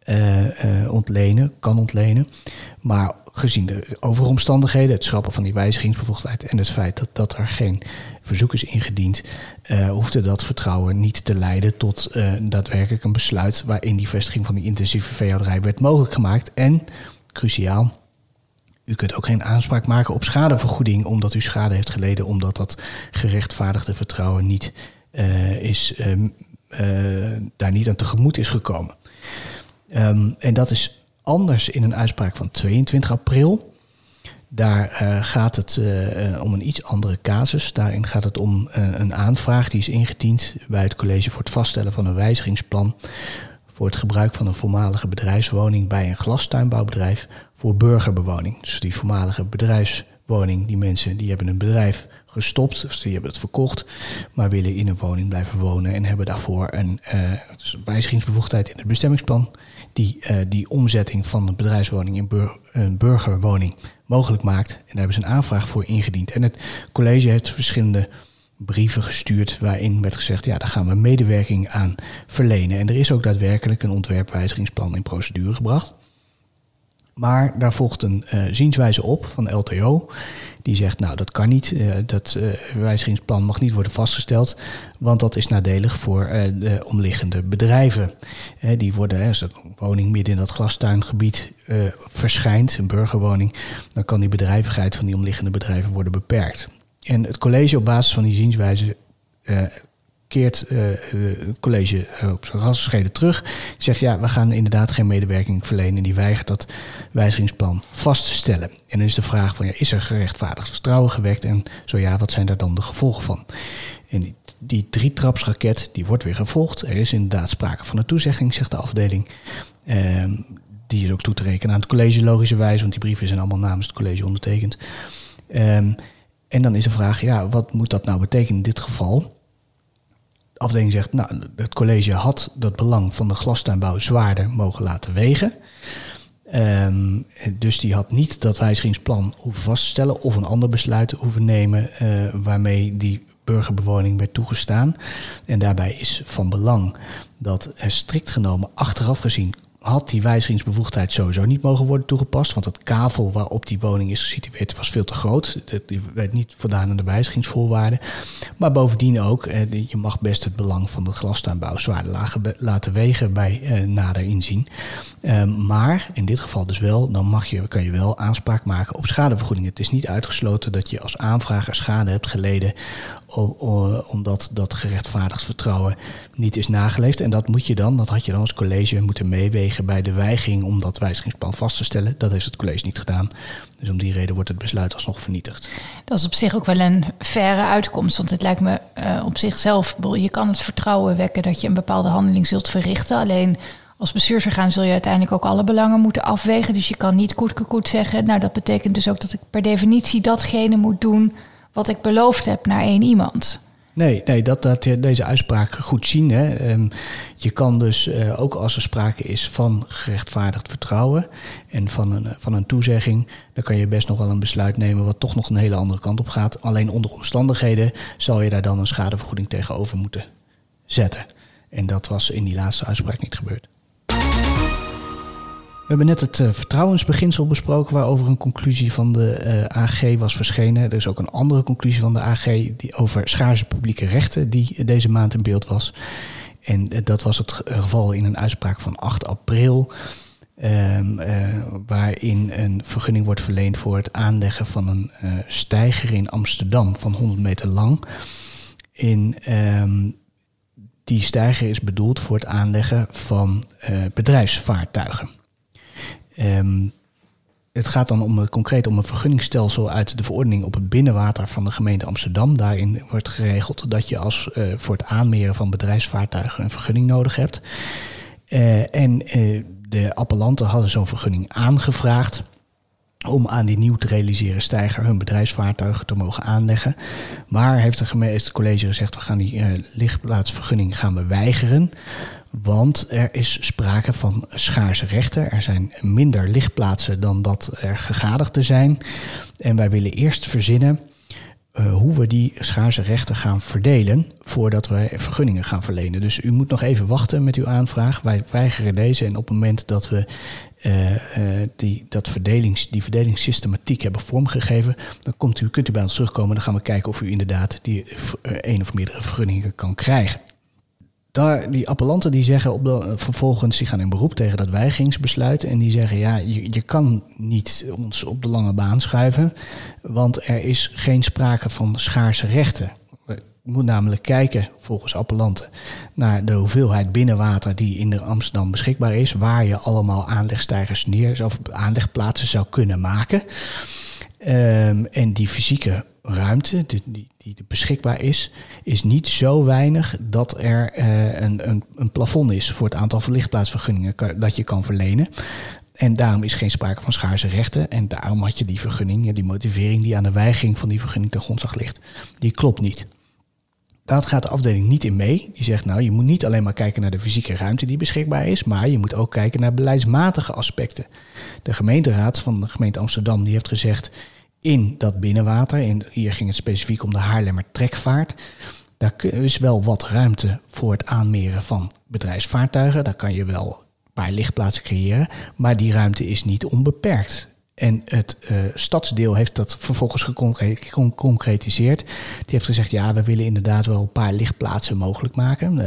kan ontlenen. Maar gezien de overomstandigheden, het schrappen van die wijzigingsbevoegdheid en het feit dat er geen verzoek is ingediend, hoefde dat vertrouwen niet te leiden tot daadwerkelijk een besluit waarin die vestiging van die intensieve veehouderij werd mogelijk gemaakt. En, cruciaal, u kunt ook geen aanspraak maken op schadevergoeding omdat u schade heeft geleden omdat dat gerechtvaardigde vertrouwen niet daar niet aan tegemoet is gekomen. En dat is anders in een uitspraak van 22 april. Daar gaat het om een iets andere casus. Daarin gaat het om een aanvraag die is ingediend bij het college voor het vaststellen van een wijzigingsplan voor het gebruik van een voormalige bedrijfswoning bij een glastuinbouwbedrijf voor burgerbewoning. Dus die voormalige bedrijfswoning, die mensen die hebben een bedrijf gestopt, dus die hebben het verkocht, maar willen in een woning blijven wonen en hebben daarvoor een wijzigingsbevoegdheid in het bestemmingsplan die omzetting van een bedrijfswoning in een burgerwoning mogelijk maakt. En daar hebben ze een aanvraag voor ingediend. En het college heeft verschillende brieven gestuurd waarin werd gezegd, ja, daar gaan we medewerking aan verlenen. En er is ook daadwerkelijk een ontwerpwijzigingsplan in procedure gebracht. Maar daar volgt een zienswijze op van LTO. Die zegt, nou, dat kan niet. Dat wijzigingsplan mag niet worden vastgesteld, want dat is nadelig voor de omliggende bedrijven. Die worden, als een woning midden in dat glastuingebied verschijnt, een burgerwoning, dan kan die bedrijvigheid van die omliggende bedrijven worden beperkt. En het college op basis van die zienswijze keert het college op zijn rassenschede terug. Zegt, ja, we gaan inderdaad geen medewerking verlenen. En die weigert dat wijzigingsplan vast te stellen. En dan is de vraag van, ja, is er gerechtvaardigd vertrouwen gewekt? En zo ja, wat zijn daar dan de gevolgen van? En die drietrapsraket, die wordt weer gevolgd. Er is inderdaad sprake van een toezegging, zegt de afdeling. Die is ook toe te rekenen aan het college logischerwijs, want die brieven zijn allemaal namens het college ondertekend. En dan is de vraag, ja, wat moet dat nou betekenen in dit geval? De afdeling zegt, nou, het college had dat belang van de glastuinbouw zwaarder mogen laten wegen. Dus die had niet dat wijzigingsplan hoeven vaststellen of een ander besluit hoeven nemen waarmee die burgerbewoning werd toegestaan. En daarbij is van belang dat er strikt genomen achteraf gezien had die wijzigingsbevoegdheid sowieso niet mogen worden toegepast. Want het kavel waarop die woning is gesitueerd was veel te groot. Die werd niet voldaan aan de wijzigingsvoorwaarden. Maar bovendien ook, je mag best het belang van de glastuinbouw zwaarder laten wegen bij nader inzien. Maar in dit geval dus wel, dan kan je wel aanspraak maken op schadevergoeding. Het is niet uitgesloten dat je als aanvrager schade hebt geleden omdat dat gerechtvaardigd vertrouwen niet is nageleefd. En dat had je dan als college moeten meewegen bij de weigering om dat wijzigingsplan vast te stellen. Dat heeft het college niet gedaan. Dus om die reden wordt het besluit alsnog vernietigd. Dat is op zich ook wel een faire uitkomst. Want het lijkt me op zichzelf, je kan het vertrouwen wekken dat je een bepaalde handeling zult verrichten. Alleen als bestuursorgaan zul je uiteindelijk ook alle belangen moeten afwegen. Dus je kan niet koet zeggen, nou, dat betekent dus ook dat ik per definitie datgene moet doen wat ik beloofd heb naar één iemand. Nee, dat deze uitspraak goed zien. Hè. Je kan dus ook als er sprake is van gerechtvaardigd vertrouwen en van een toezegging, dan kan je best nog wel een besluit nemen wat toch nog een hele andere kant op gaat. Alleen onder omstandigheden zal je daar dan een schadevergoeding tegenover moeten zetten. En dat was in die laatste uitspraak niet gebeurd. We hebben net het vertrouwensbeginsel besproken, waarover een conclusie van de AG was verschenen. Er is ook een andere conclusie van de AG die over schaarse publieke rechten die deze maand in beeld was. En dat was het geval in een uitspraak van 8 april... waarin een vergunning wordt verleend voor het aanleggen van een steiger in Amsterdam van 100 meter lang. Die steiger is bedoeld voor het aanleggen van bedrijfsvaartuigen. Het gaat dan concreet om een vergunningstelsel uit de verordening op het binnenwater van de gemeente Amsterdam. Daarin wordt geregeld dat je voor het aanmeren van bedrijfsvaartuigen een vergunning nodig hebt. De appellanten hadden zo'n vergunning aangevraagd om aan die nieuw te realiseren steiger hun bedrijfsvaartuigen te mogen aanleggen. Maar heeft het college gezegd, we gaan die lichtplaatsvergunning weigeren. Want er is sprake van schaarse rechten. Er zijn minder lichtplaatsen dan dat er gegadigden zijn. En wij willen eerst verzinnen hoe we die schaarse rechten gaan verdelen voordat wij vergunningen gaan verlenen. Dus u moet nog even wachten met uw aanvraag. Wij weigeren deze en op het moment dat we die verdelingssystematiek hebben vormgegeven, dan kunt u bij ons terugkomen. Dan gaan we kijken of u inderdaad die één of meerdere vergunningen kan krijgen. Die appellanten die zeggen vervolgens, die gaan in beroep tegen dat weigingsbesluit. En die zeggen, ja, je kan niet ons op de lange baan schuiven, want er is geen sprake van schaarse rechten. Je moet namelijk kijken, volgens appellanten, naar de hoeveelheid binnenwater die in Amsterdam beschikbaar is, waar je allemaal aanlegsteigers of aanlegplaatsen zou kunnen maken. En die fysieke ruimte die beschikbaar is niet zo weinig dat er een plafond is voor het aantal lichtplaatsvergunningen dat je kan verlenen. En daarom is geen sprake van schaarse rechten. En daarom had je die vergunning, die motivering die aan de weigering van die vergunning ten grondslag ligt, die klopt niet. Daar gaat de afdeling niet in mee. Die zegt, je moet niet alleen maar kijken naar de fysieke ruimte die beschikbaar is, maar je moet ook kijken naar beleidsmatige aspecten. De gemeenteraad van de gemeente Amsterdam die heeft gezegd, in dat binnenwater, en hier ging het specifiek om de Haarlemmer trekvaart, daar is wel wat ruimte voor het aanmeren van bedrijfsvaartuigen. Daar kan je wel een paar lichtplaatsen creëren, maar die ruimte is niet onbeperkt. En het stadsdeel heeft dat vervolgens geconcretiseerd. Die heeft gezegd, we willen inderdaad wel een paar lichtplaatsen mogelijk maken,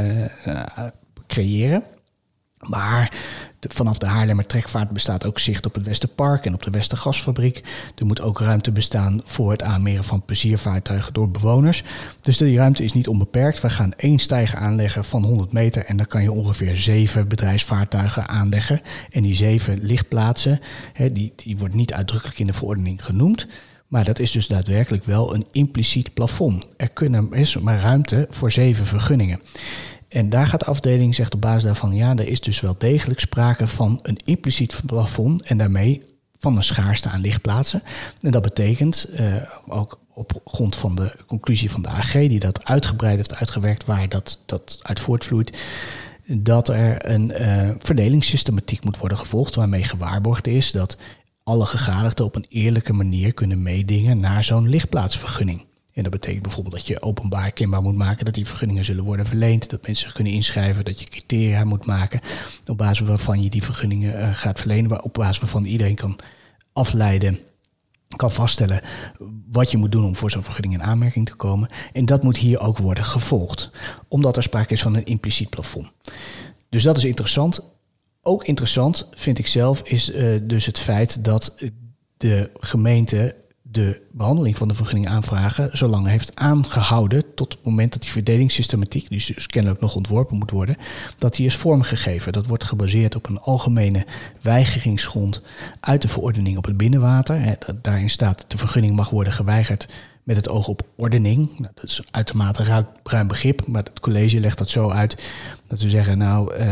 creëren. Maar vanaf de Haarlemmer trekvaart bestaat ook zicht op het Westerpark en op de Westergasfabriek. Er moet ook ruimte bestaan voor het aanmeren van pleziervaartuigen door bewoners. Dus die ruimte is niet onbeperkt. We gaan 1 steiger aanleggen van 100 meter en dan kan je ongeveer 7 bedrijfsvaartuigen aanleggen. En die 7 lichtplaatsen, die wordt niet uitdrukkelijk in de verordening genoemd. Maar dat is dus daadwerkelijk wel een impliciet plafond. Er is maar ruimte voor 7 vergunningen. En daar gaat de afdeling, zegt op basis daarvan, er is dus wel degelijk sprake van een impliciet plafond en daarmee van een schaarste aan lichtplaatsen. En dat betekent, ook op grond van de conclusie van de AG, die dat uitgebreid heeft uitgewerkt, waar dat uit voortvloeit, dat er een verdelingssystematiek moet worden gevolgd, waarmee gewaarborgd is dat alle gegadigden op een eerlijke manier kunnen meedingen naar zo'n lichtplaatsvergunning. En dat betekent bijvoorbeeld dat je openbaar kenbaar moet maken dat die vergunningen zullen worden verleend, dat mensen zich kunnen inschrijven, dat je criteria moet maken op basis waarvan je die vergunningen gaat verlenen, op basis waarvan iedereen kan afleiden, kan vaststellen wat je moet doen om voor zo'n vergunning in aanmerking te komen. En dat moet hier ook worden gevolgd, omdat er sprake is van een impliciet plafond. Dus dat is interessant. Ook interessant, vind ik zelf, is dus het feit dat de gemeente de behandeling van de vergunning aanvragen zo lang heeft aangehouden tot het moment dat die verdelingssystematiek, die dus kennelijk nog ontworpen moet worden, dat die is vormgegeven. Dat wordt gebaseerd op een algemene weigeringsgrond uit de verordening op het binnenwater. Daarin staat de vergunning mag worden geweigerd met het oog op ordening. Dat is een uitermate ruim begrip, maar het college legt dat zo uit dat we zeggen,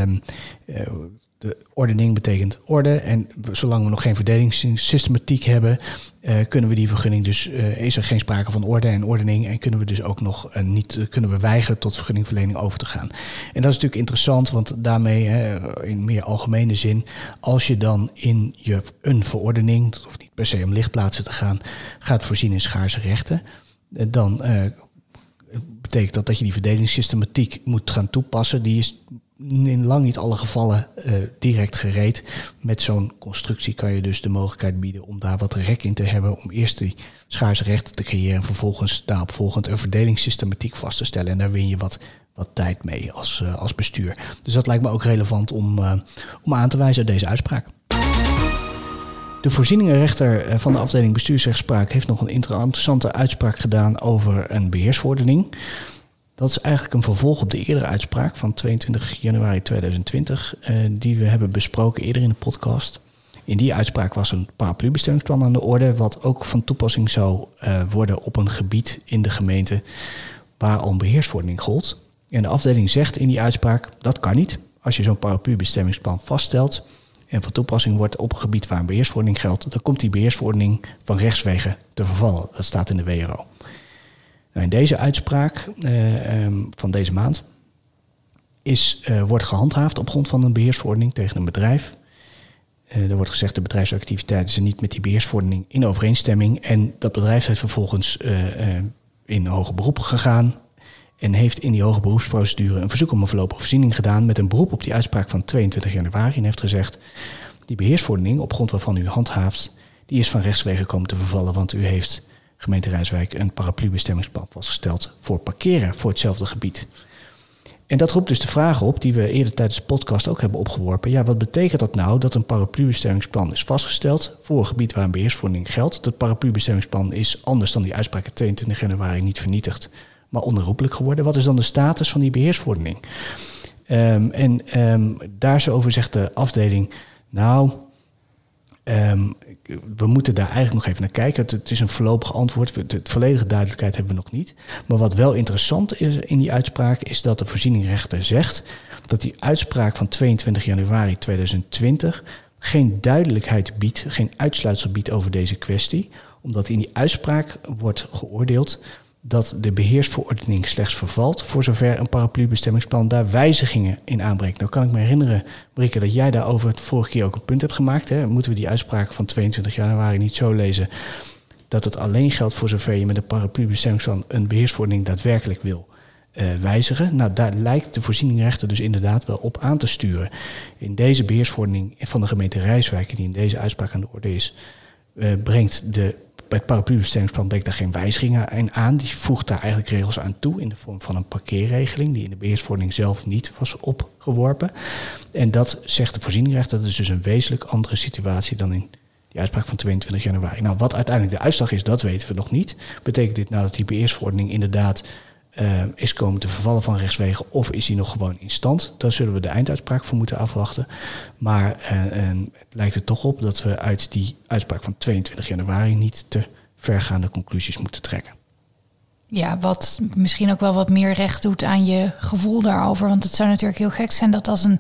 de ordening betekent orde en zolang we nog geen verdelingssystematiek hebben, kunnen we die vergunning dus, is er geen sprake van orde en ordening en kunnen we dus ook nog kunnen we weigeren tot vergunningverlening over te gaan. En dat is natuurlijk interessant, want daarmee in meer algemene zin, als je dan in een verordening, dat hoeft niet per se om lichtplaatsen te gaan, gaat voorzien in schaarse rechten, dan betekent dat je die verdelingssystematiek moet gaan toepassen. Die is in lang niet alle gevallen direct gereed. Met zo'n constructie kan je dus de mogelijkheid bieden om daar wat rek in te hebben, om eerst die schaarse rechten te creëren en vervolgens daaropvolgend een verdelingssystematiek vast te stellen. En daar win je wat tijd mee als bestuur. Dus dat lijkt me ook relevant om aan te wijzen uit deze uitspraak. De voorzieningenrechter van de afdeling bestuursrechtspraak heeft nog een interessante uitspraak gedaan over een beheersverordening. Dat is eigenlijk een vervolg op de eerdere uitspraak van 22 januari 2020... die we hebben besproken eerder in de podcast. In die uitspraak was een paraplubestemmingsplan aan de orde, wat ook van toepassing zou worden op een gebied in de gemeente waar al een beheersverordening gold. En de afdeling zegt in die uitspraak, dat kan niet. Als je zo'n paraplubestemmingsplan vaststelt en van toepassing wordt op een gebied waar een beheersverordening geldt, dan komt die beheersverordening van rechtswege te vervallen. Dat staat in de WRO. In deze uitspraak van deze maand wordt gehandhaafd op grond van een beheersverordening tegen een bedrijf. Er wordt gezegd de bedrijfsactiviteiten zijn niet met die beheersverordening in overeenstemming. En dat bedrijf heeft vervolgens in hoger beroep gegaan en heeft in die hoger beroepsprocedure een verzoek om een voorlopige voorziening gedaan met een beroep op die uitspraak van 22 januari. En heeft gezegd, die beheersverordening op grond waarvan u handhaaft, die is van rechtswege komen te vervallen, want u heeft gemeente Rijswijk een paraplubestemmingsplan vastgesteld voor parkeren voor hetzelfde gebied. En dat roept dus de vraag op, die we eerder tijdens de podcast ook hebben opgeworpen. Ja, wat betekent dat nou dat een paraplubestemmingsplan is vastgesteld voor een gebied waar een beheersverordening geldt? Dat paraplubestemmingsplan is anders dan die uitspraak in 22 januari niet vernietigd, maar onherroepelijk geworden. Wat is dan de status van die beheersverordening? Daarover zegt de afdeling, We moeten daar eigenlijk nog even naar kijken. Het is een voorlopig antwoord. Het volledige duidelijkheid hebben we nog niet. Maar wat wel interessant is in die uitspraak is dat de voorzieningrechter zegt dat die uitspraak van 22 januari 2020 geen duidelijkheid biedt, geen uitsluitsel biedt over deze kwestie. Omdat in die uitspraak wordt geoordeeld dat de beheersverordening slechts vervalt voor zover een paraplubestemmingsplan daar wijzigingen in aanbrengt. Nou kan ik me herinneren, Marieke, dat jij daarover het vorige keer ook een punt hebt gemaakt. Hè? Moeten we die uitspraak van 22 januari niet zo lezen dat het alleen geldt voor zover je met een paraplubestemmingsplan een beheersverordening daadwerkelijk wil wijzigen? Nou, daar lijkt de voorzieningrechter dus inderdaad wel op aan te sturen. In deze beheersverordening van de gemeente Rijswijk, die in deze uitspraak aan de orde is, brengt het paraplubestemmingsplan brengt daar geen wijzigingen in aan. Die voegt daar eigenlijk regels aan toe in de vorm van een parkeerregeling die in de beheersverordening zelf niet was opgeworpen. En dat zegt de voorzieningrechter, dat is dus een wezenlijk andere situatie dan in die uitspraak van 22 januari. Nou, wat uiteindelijk de uitslag is, dat weten we nog niet. Betekent dit nou dat die beheersverordening inderdaad is komen te vervallen van rechtswegen of is die nog gewoon in stand? Daar zullen we de einduitspraak voor moeten afwachten. Maar het lijkt er toch op dat we uit die uitspraak van 22 januari niet te vergaande conclusies moeten trekken. Ja, wat misschien ook wel wat meer recht doet aan je gevoel daarover. Want het zou natuurlijk heel gek zijn dat als een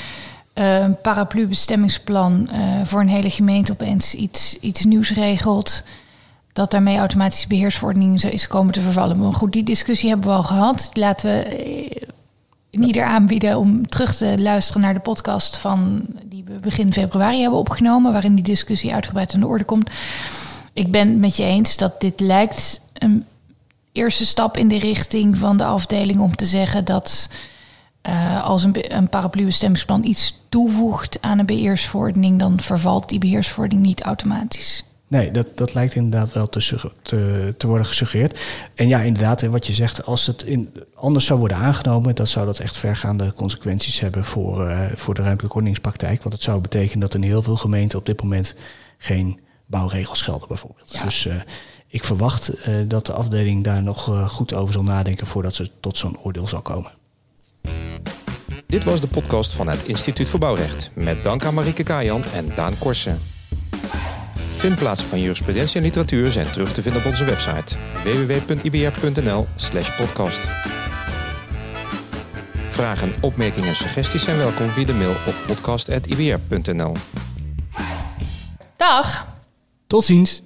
paraplubestemmingsplan voor een hele gemeente opeens iets nieuws regelt, dat daarmee automatisch beheersverordening is komen te vervallen. Maar goed, die discussie hebben we al gehad. Laten we ieder aanbieden om terug te luisteren naar de podcast die we begin februari hebben opgenomen, waarin die discussie uitgebreid aan de orde komt. Ik ben het met je eens dat dit lijkt een eerste stap in de richting van de afdeling om te zeggen dat als een paraplubestemmingsplan iets toevoegt aan een beheersverordening, dan vervalt die beheersverordening niet automatisch. Nee, dat lijkt inderdaad wel te worden gesuggereerd. En ja, inderdaad, wat je zegt, als het anders zou worden aangenomen, dan zou dat echt vergaande consequenties hebben voor de ruimtelijke ordeningspraktijk. Want het zou betekenen dat in heel veel gemeenten op dit moment geen bouwregels gelden bijvoorbeeld. Ja. Dus ik verwacht dat de afdeling daar nog goed over zal nadenken voordat ze tot zo'n oordeel zal komen. Dit was de podcast van het Instituut voor Bouwrecht. Met dank aan Marieke Kajan en Daan Korsen. Vindplaatsen van jurisprudentie en literatuur zijn terug te vinden op onze website www.ibr.nl/podcast. Vragen, opmerkingen en suggesties zijn welkom via de mail op podcast@ibr.nl. Dag! Tot ziens!